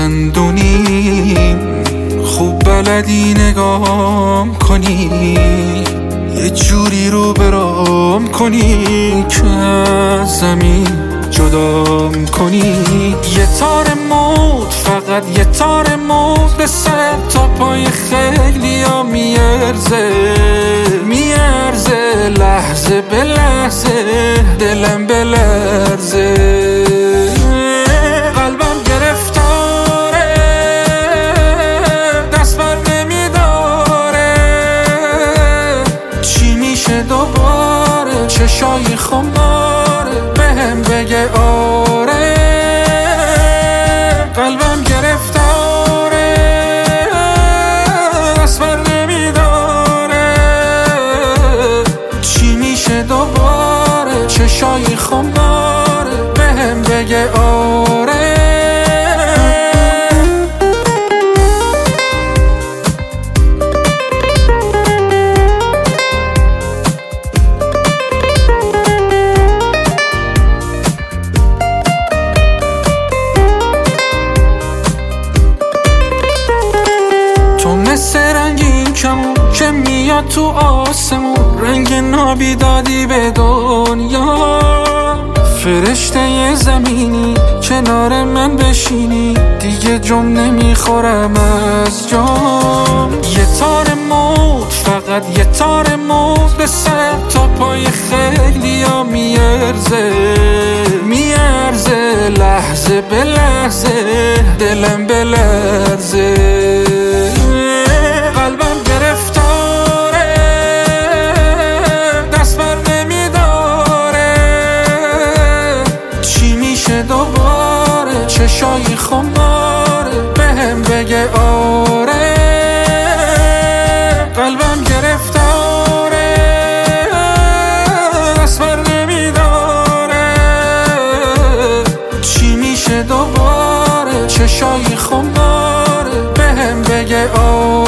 دندونی خوب بلدی نگام کنی، یه جوری رو برام کنی که از زمین جدام کنی. یه تار موت، فقط یه تار موت به سر تا پای خیلی ها میارزه، لحظه به لحظه دلم بلرزه. قلبم گرفتاره دست بر نمیداره، چی میشه دوباره؟ چشای خماره بهم بگه آره. قلبم گرفتاره دست بر نمیداره، چی میشه دوباره؟ چشای خماره بهم بگه آره. مثل رنگین کمون که میاد تو آسمون، رنگ نابیدادی به دنیا. فرشته زمینی کنار من بشینی، دیگه جم نمیخورم از جام. یه تار موت، فقط یه تار موت به سر تا پای خیلی ها میارزه، لحظه به لحظه دلم بلرزه. قلبم گرفتاره دست بر نمیداره، چی میشه دوباره؟ چشای خماره بهم بگه آره. قلبم گرفتاره دست بر نمیداره، چی میشه دوباره؟ چشای خماره بهم بگه آره.